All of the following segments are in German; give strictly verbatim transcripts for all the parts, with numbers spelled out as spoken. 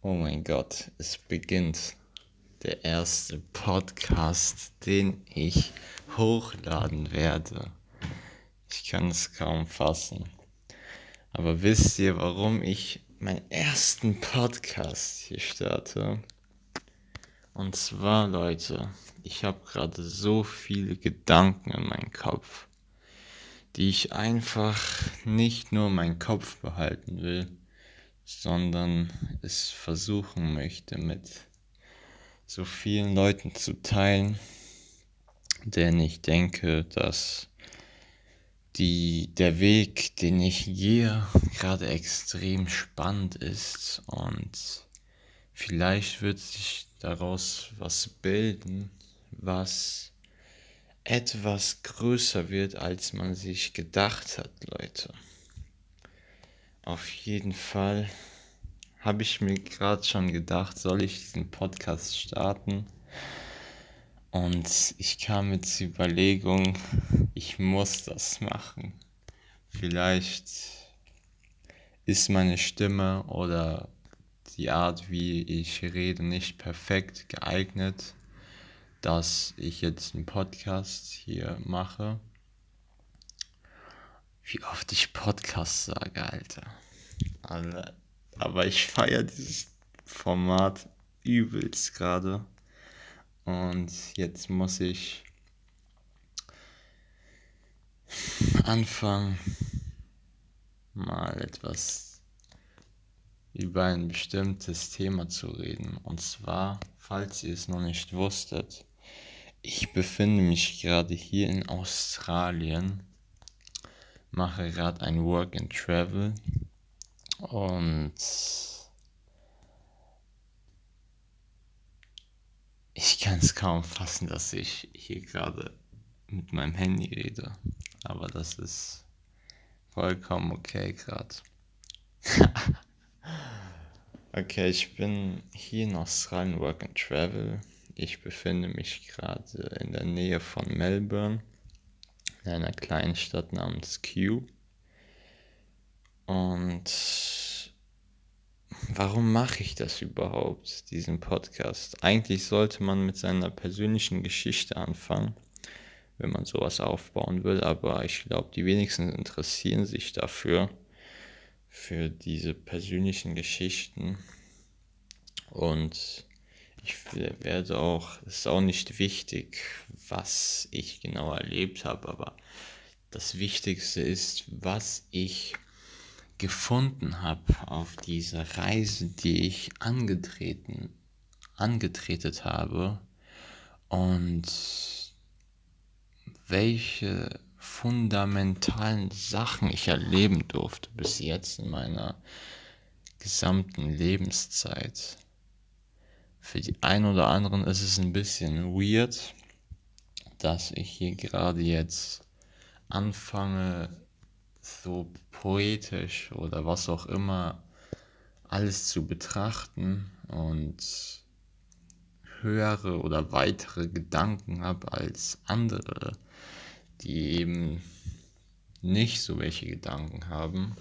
Oh mein Gott, es beginnt der erste Podcast, den ich hochladen werde. Ich kann es kaum fassen. Aber wisst ihr, warum ich meinen ersten Podcast hier starte? Und zwar, Leute, ich habe gerade so viele Gedanken in meinem Kopf, die ich einfach nicht nur in meinem Kopf behalten will, sondern es versuchen möchte, mit so vielen Leuten zu teilen, denn ich denke, dass die, der Weg, den ich gehe, gerade extrem spannend ist und vielleicht wird sich daraus was bilden, was etwas größer wird, als man sich gedacht hat, Leute. Auf jeden Fall habe ich mir gerade schon gedacht, soll ich diesen Podcast starten? Und ich kam mit der Überlegung, ich muss das machen. Vielleicht ist meine Stimme oder die Art, wie ich rede, nicht perfekt geeignet, dass ich jetzt einen Podcast hier mache. Wie oft ich Podcast sage, Alter. Alter. Aber ich feiere dieses Format übelst gerade. Und jetzt muss ich anfangen, mal etwas über ein bestimmtes Thema zu reden. Und zwar, falls ihr es noch nicht wusstet, ich befinde mich gerade hier in Australien, mache gerade ein Work and Travel und ich kann es kaum fassen, dass ich hier gerade mit meinem Handy rede. Aber das ist vollkommen okay gerade. Okay, ich bin hier in Australien Work and Travel. Ich befinde mich gerade in der Nähe von Melbourne, in einer kleinen Stadt namens Kew. Und warum mache ich das überhaupt, diesen Podcast? Eigentlich sollte man mit seiner persönlichen Geschichte anfangen, wenn man sowas aufbauen will, aber ich glaube, die wenigsten interessieren sich dafür, für diese persönlichen Geschichten. Und ich werde auch, es ist auch nicht wichtig, was ich genau erlebt habe, aber das Wichtigste ist, was ich gefunden habe auf dieser Reise, die ich angetreten, angetretet habe und welche fundamentalen Sachen ich erleben durfte bis jetzt in meiner gesamten Lebenszeit. Für die einen oder anderen ist es ein bisschen weird, dass ich hier gerade jetzt anfange, so poetisch oder was auch immer alles zu betrachten und höhere oder weitere Gedanken habe als andere, die eben nicht so welche Gedanken haben.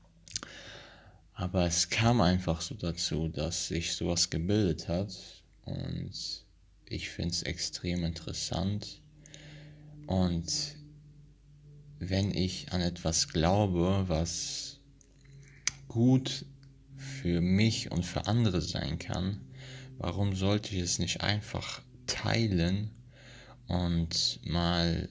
Aber es kam einfach so dazu, dass sich sowas gebildet hat und ich finde es extrem interessant. Und wenn ich an etwas glaube, was gut für mich und für andere sein kann, warum sollte ich es nicht einfach teilen und mal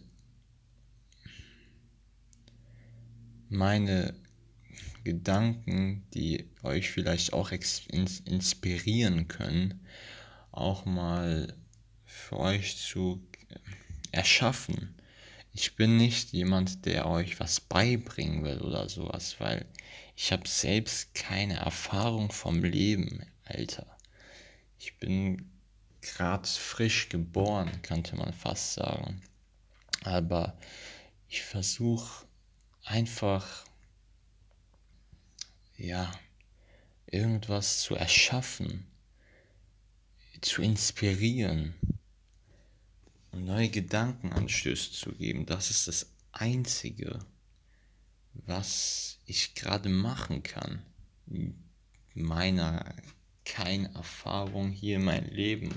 meine Gedanken, die euch vielleicht auch inspirieren können, auch mal für euch zu erschaffen. Ich bin nicht jemand, der euch was beibringen will oder sowas, weil ich habe selbst keine Erfahrung vom Leben, Alter. Ich bin gerade frisch geboren, könnte man fast sagen. Aber ich versuche einfach, ja, irgendwas zu erschaffen, zu inspirieren und neue Gedankenanstöße zu geben. Das ist das Einzige, was ich gerade machen kann, meiner keine Erfahrung hier in meinem Leben.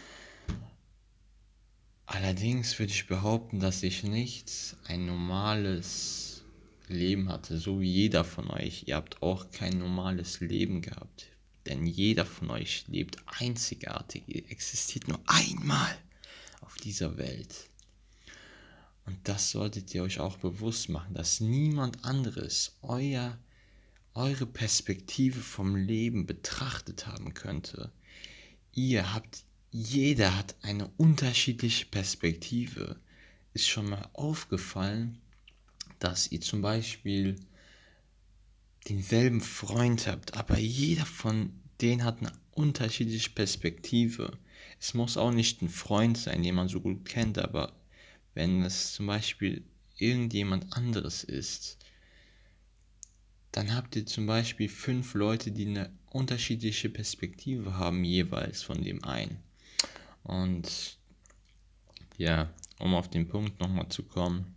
Allerdings würde ich behaupten, dass ich nicht ein normales Leben hatte, so wie jeder von euch. Ihr habt auch kein normales Leben gehabt, denn jeder von euch lebt einzigartig. Ihr existiert nur einmal auf dieser Welt. Und das solltet ihr euch auch bewusst machen, dass niemand anderes euer, eure Perspektive vom Leben betrachtet haben könnte. Ihr habt, jeder hat eine unterschiedliche Perspektive. Ist schon mal aufgefallen, dass ihr zum Beispiel denselben Freund habt, aber jeder von denen hat eine unterschiedliche Perspektive. Es muss auch nicht ein Freund sein, den man so gut kennt, aber wenn es zum Beispiel irgendjemand anderes ist, dann habt ihr zum Beispiel fünf Leute, die eine unterschiedliche Perspektive haben, jeweils von dem einen. Und ja, um auf den Punkt nochmal zu kommen,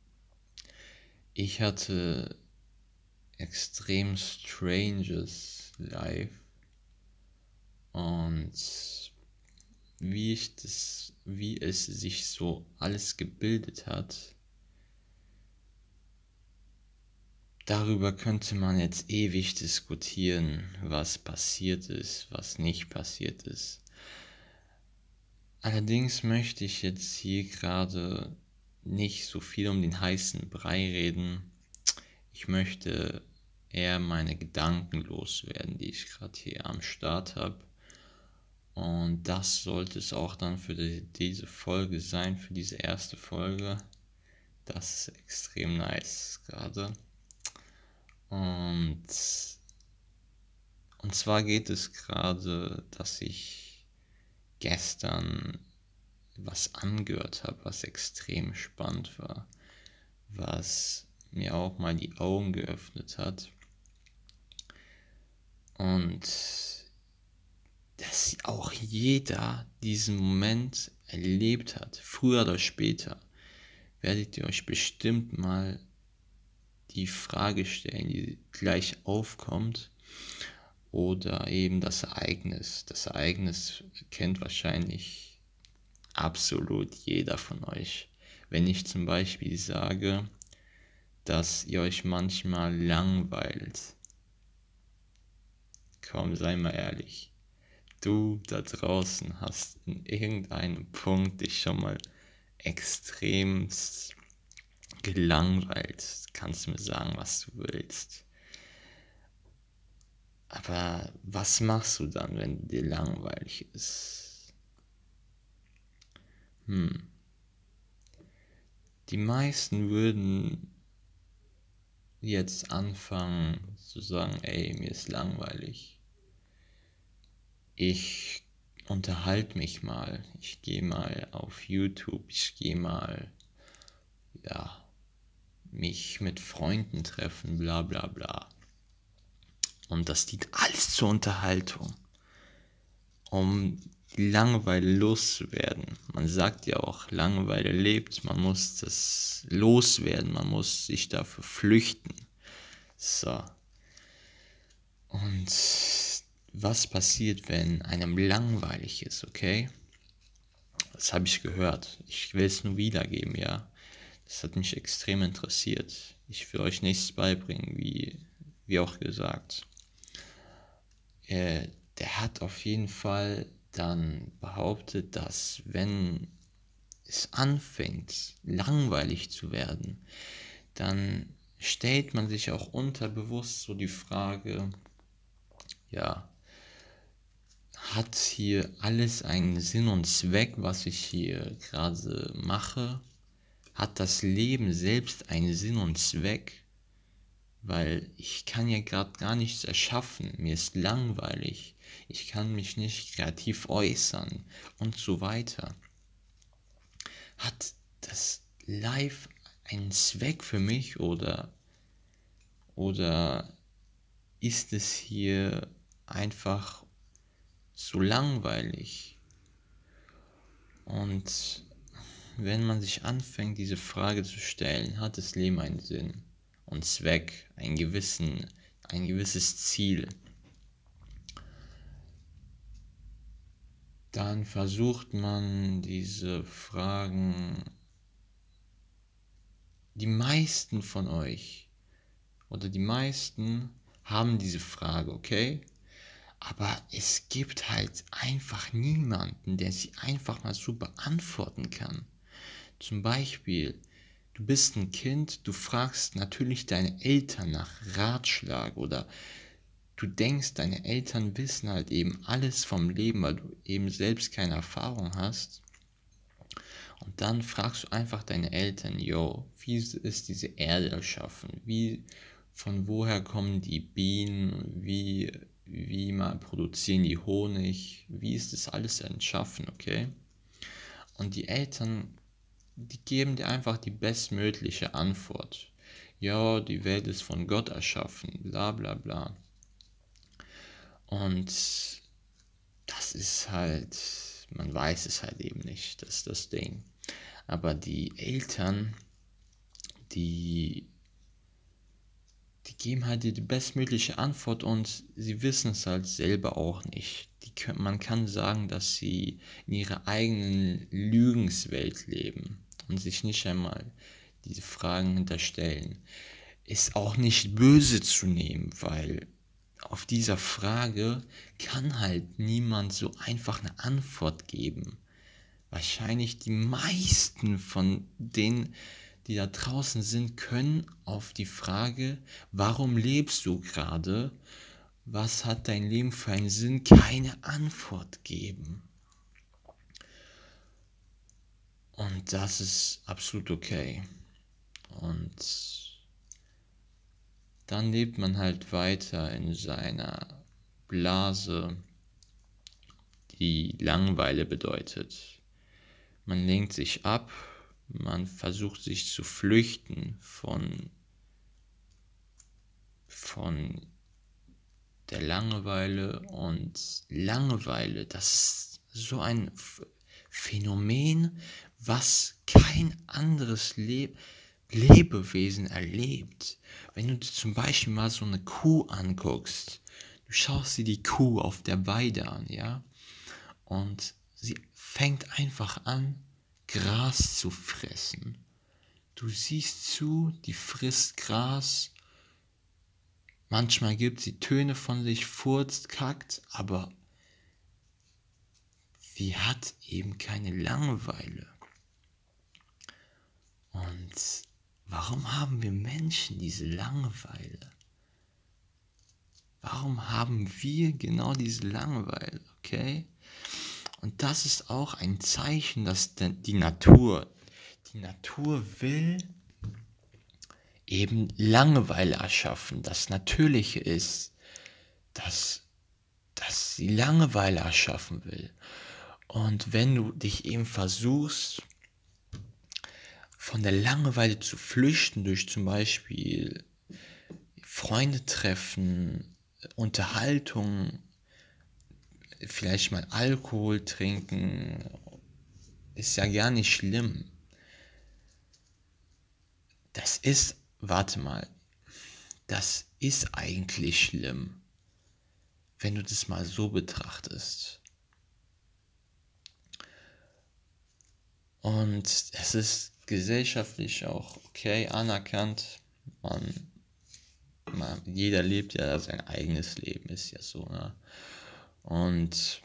ich hatte extrem stranges Life und wie ich das, wie es sich so alles gebildet hat, darüber könnte man jetzt ewig diskutieren, was passiert ist, was nicht passiert ist. Allerdings möchte ich jetzt hier gerade nicht so viel um den heißen Brei reden. Ich möchte eher meine Gedanken loswerden, die ich gerade hier am Start habe. Und das sollte es auch dann für die, diese Folge sein, für diese erste Folge. Das ist extrem nice gerade. Und, und zwar geht es gerade, dass ich gestern was angehört habe, was extrem spannend war, was mir auch mal die Augen geöffnet hat. Und dass auch jeder diesen Moment erlebt hat, früher oder später, werdet ihr euch bestimmt mal die Frage stellen, die gleich aufkommt, oder eben das Ereignis. Das Ereignis kennt wahrscheinlich absolut jeder von euch. Wenn ich zum Beispiel sage, dass ihr euch manchmal langweilt. Komm, sei mal ehrlich. Du da draußen hast in irgendeinem Punkt dich schon mal extremst gelangweilt. Kannst mir sagen, was du willst. Aber was machst du dann, wenn dir langweilig ist? Hm. Die meisten würden jetzt anfangen zu sagen, ey, mir ist langweilig. Ich unterhalte mich mal. Ich gehe mal auf YouTube. Ich gehe mal, ja, mich mit Freunden treffen, bla bla bla. Und das dient alles zur Unterhaltung, um die Langeweile loszuwerden. Man sagt ja auch, Langeweile lebt, man muss das loswerden, man muss sich dafür flüchten. So. Und was passiert, wenn einem langweilig ist, okay? Das habe ich gehört. Ich will es nur wiedergeben, ja. Das hat mich extrem interessiert. Ich will euch nichts beibringen, wie, wie auch gesagt. Äh, der hat auf jeden Fall dann behauptet, dass wenn es anfängt, langweilig zu werden, dann stellt man sich auch unterbewusst so die Frage, ja, hat hier alles einen Sinn und Zweck, was ich hier gerade mache? Hat das Leben selbst einen Sinn und Zweck? Weil ich kann ja gerade gar nichts erschaffen, mir ist langweilig, ich kann mich nicht kreativ äußern und so weiter. Hat das Live einen Zweck für mich oder, oder ist es hier einfach so langweilig? Und wenn man sich anfängt, diese Frage zu stellen, hat das Leben einen Sinn und Zweck, einen gewissen, ein gewisses Ziel, dann versucht man diese Fragen, die meisten von euch oder die meisten haben diese Frage, okay? Aber es gibt halt einfach niemanden, der sie einfach mal so beantworten kann. Zum Beispiel, du bist ein Kind, du fragst natürlich deine Eltern nach Ratschlag oder du denkst, deine Eltern wissen halt eben alles vom Leben, weil du eben selbst keine Erfahrung hast. Und dann fragst du einfach deine Eltern, yo, wie ist diese Erde erschaffen? Wie, von woher kommen die Bienen? Wie, wie mal produzieren die Honig? Wie ist das alles entschaffen, okay? Und die Eltern, die geben dir einfach die bestmögliche Antwort. Ja, die Welt ist von Gott erschaffen, bla bla bla. Und das ist halt, man weiß es halt eben nicht, das ist das Ding. Aber die Eltern, die, die geben halt dir die bestmögliche Antwort und sie wissen es halt selber auch nicht. Die können, man kann sagen, dass sie in ihrer eigenen Lügenswelt leben und sich nicht einmal diese Fragen hinterstellen. Ist auch nicht böse zu nehmen, weil auf dieser Frage kann halt niemand so einfach eine Antwort geben. Wahrscheinlich die meisten von denen, die da draußen sind, können auf die Frage, warum lebst du gerade, was hat dein Leben für einen Sinn, keine Antwort geben. Und das ist absolut okay. Und dann lebt man halt weiter in seiner Blase, die Langeweile bedeutet. Man lenkt sich ab, man versucht sich zu flüchten von, von der Langeweile. Und Langeweile, das ist so ein Phänomen, was kein anderes Le- Lebewesen erlebt. Wenn du dir zum Beispiel mal so eine Kuh anguckst, du schaust dir die Kuh auf der Weide an, ja, und sie fängt einfach an, Gras zu fressen. Du siehst zu, die frisst Gras. Manchmal gibt sie Töne von sich, furzt, kackt, aber sie hat eben keine Langeweile. Und warum haben wir Menschen diese Langeweile? Warum haben wir genau diese Langeweile, okay? Und das ist auch ein Zeichen, dass die Natur, die Natur will eben Langeweile erschaffen. Das Natürliche ist, dass, dass sie Langeweile erschaffen will. Und wenn du dich eben versuchst, von der Langeweile zu flüchten durch zum Beispiel Freunde treffen, Unterhaltung, vielleicht mal Alkohol trinken, ist ja gar nicht schlimm. Das ist, warte mal, das ist eigentlich schlimm, wenn du das mal so betrachtest. Und es ist gesellschaftlich auch okay, anerkannt. Man, man, jeder lebt ja sein eigenes Leben, ist ja so, ne? Und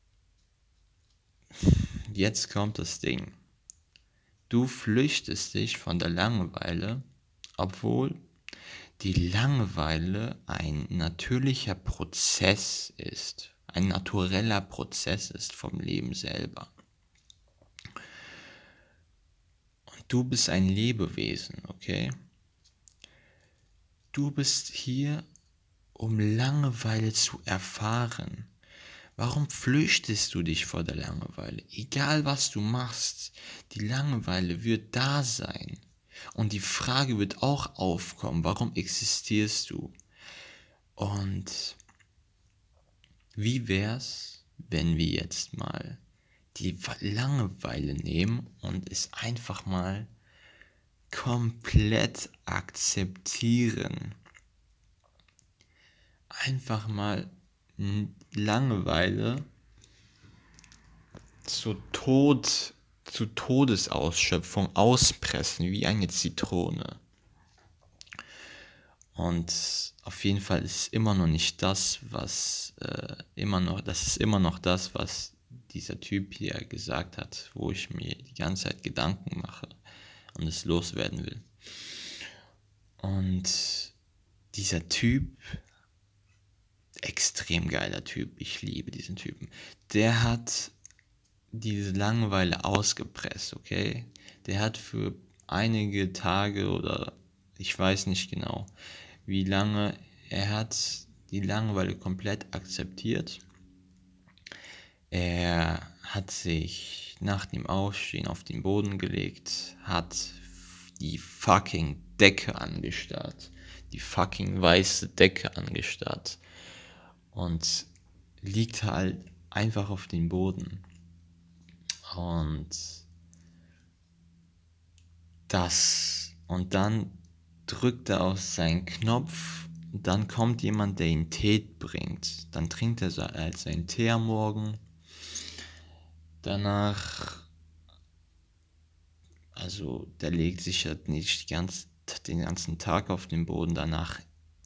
jetzt kommt das Ding. Du flüchtest dich von der Langeweile, obwohl die Langeweile ein natürlicher Prozess ist, ein natureller Prozess ist vom Leben selber. Und du bist ein Lebewesen, okay? Du bist hier, um Langeweile zu erfahren. Warum flüchtest du dich vor der Langeweile? Egal was du machst, die Langeweile wird da sein. Und die Frage wird auch aufkommen, warum existierst du? Und wie wär's, wenn wir jetzt mal die Langeweile nehmen und es einfach mal komplett akzeptieren? Einfach mal Langeweile zu Tod, zu Todesausschöpfung auspressen, wie eine Zitrone. Und auf jeden Fall ist immer noch nicht das, was äh, immer noch, das ist immer noch das, was dieser Typ hier gesagt hat, wo ich mir die ganze Zeit Gedanken mache und es loswerden will. Und dieser Typ, extrem geiler Typ, ich liebe diesen Typen, der hat diese Langeweile ausgepresst, okay? Der hat für einige Tage oder ich weiß nicht genau, wie lange, er hat die Langeweile komplett akzeptiert. Er hat sich nach dem Aufstehen auf den Boden gelegt, hat die fucking Decke angestarrt, die fucking weiße Decke angestarrt und liegt halt einfach auf dem Boden. Und das, und dann drückt er auf seinen Knopf, und dann kommt jemand, der ihn Tee bringt. Dann trinkt er halt seinen Tee am Morgen. Danach, also der legt sich halt nicht die ganze, den ganzen Tag auf den Boden. Danach,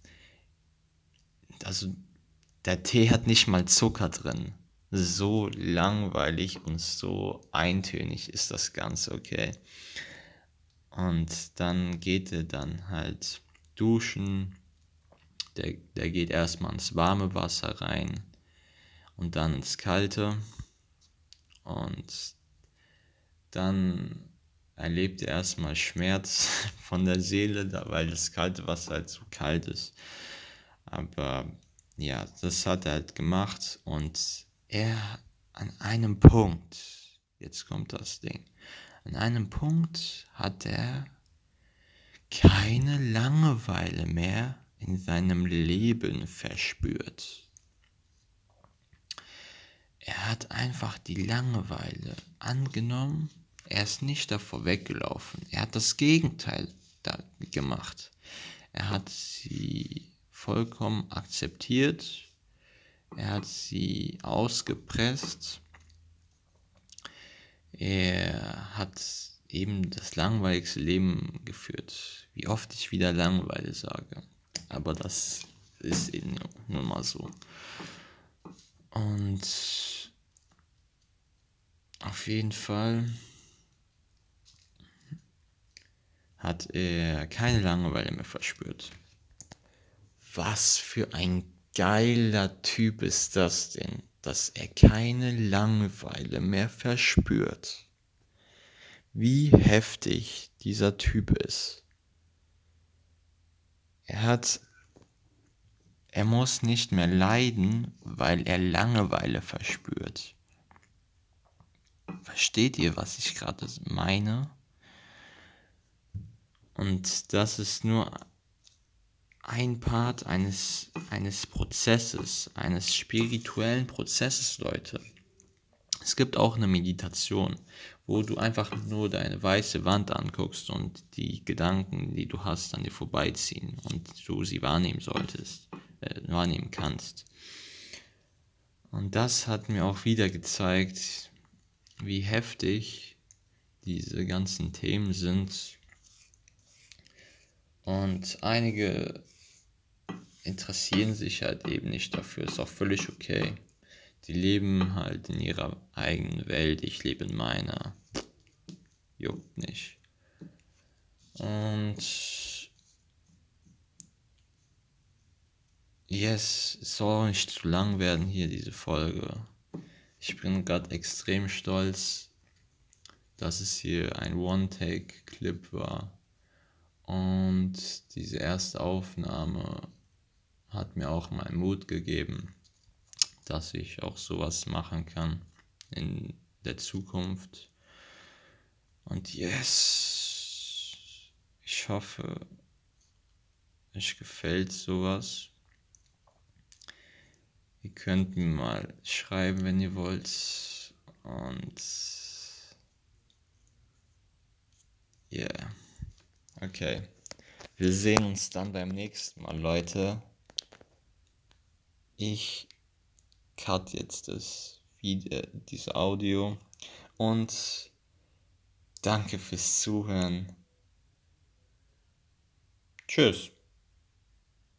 also der Tee hat nicht mal Zucker drin. So langweilig und so eintönig ist das Ganze, okay. Und dann geht er dann halt duschen. Der, der geht erstmal ins warme Wasser rein und dann ins kalte. Und dann erlebt er erstmal Schmerz von der Seele, weil das kalte Wasser halt so kalt ist. Aber ja, das hat er halt gemacht und er an einem Punkt, jetzt kommt das Ding, an einem Punkt hat er keine Langeweile mehr in seinem Leben verspürt. Er hat einfach die Langeweile angenommen, er ist nicht davor weggelaufen, er hat das Gegenteil gemacht. Er hat sie vollkommen akzeptiert, er hat sie ausgepresst, er hat eben das langweiligste Leben geführt. Wie oft ich wieder Langeweile sage. Aber das ist eben nun mal so. Und auf jeden Fall hat er keine Langeweile mehr verspürt. Was für ein geiler Typ ist das denn, dass er keine Langeweile mehr verspürt. Wie heftig dieser Typ ist. Er hat, er muss nicht mehr leiden, weil er Langeweile verspürt. Versteht ihr, was ich gerade meine? Und das ist nur ein Part eines, eines Prozesses, eines spirituellen Prozesses, Leute. Es gibt auch eine Meditation, wo du einfach nur deine weiße Wand anguckst und die Gedanken, die du hast, an dir vorbeiziehen und du sie wahrnehmen solltest, äh, wahrnehmen kannst. Und das hat mir auch wieder gezeigt, wie heftig diese ganzen Themen sind. Und einige interessieren sich halt eben nicht dafür, ist auch völlig okay. Die leben halt in ihrer eigenen Welt, ich lebe in meiner. Juckt nicht. Und yes, es soll auch nicht zu lang werden hier, diese Folge. Ich bin gerade extrem stolz, dass es hier ein One-Take-Clip war. Und diese erste Aufnahme hat mir auch mal Mut gegeben, dass ich auch sowas machen kann in der Zukunft. Und yes, ich hoffe, euch gefällt sowas. Ihr könnt mir mal schreiben, wenn ihr wollt. Und yeah, okay. Wir sehen uns dann beim nächsten Mal, Leute. Ich cut jetzt das Video, dieses Audio und danke fürs Zuhören. Tschüss.